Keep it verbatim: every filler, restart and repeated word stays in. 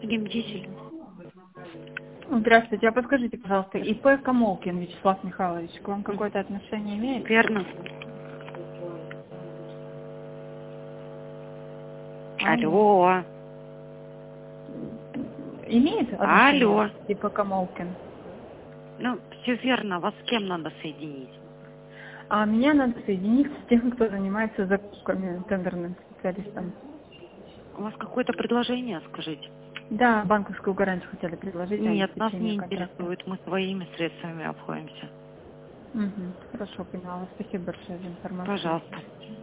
Гемдизель. Здравствуйте, а подскажите, пожалуйста, ИП Камолкин Вячеслав Михайлович, к вам какое-то отношение имеет? Верно. Алло. Имеет отношение? Алло. ИП Камолкин. Ну, все верно. Вас с кем надо соединить? А меня надо соединить с тем, кто занимается закупками, тендерным специалистом. У вас какое-то предложение, скажите? Да, банковскую гарантию хотели предложить. Нет, нас обеспечение не контракта. интересует. Мы своими средствами обходимся. Угу. Хорошо, поняла. Спасибо большое за информацию. Пожалуйста.